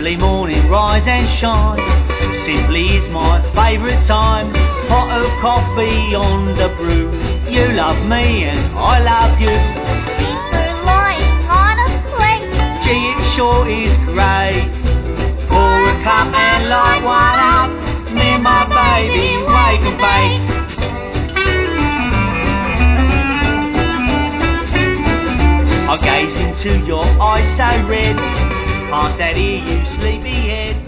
early morning rise and shine simply is my favourite time. Pot of coffee on the brew. You love me and I love you. We're lying on a plate. Gee, it sure is great. Pour a cup and light one up. Me and my baby wake and bake. I gaze into your eyes so red. Past that ear, you sleepyhead.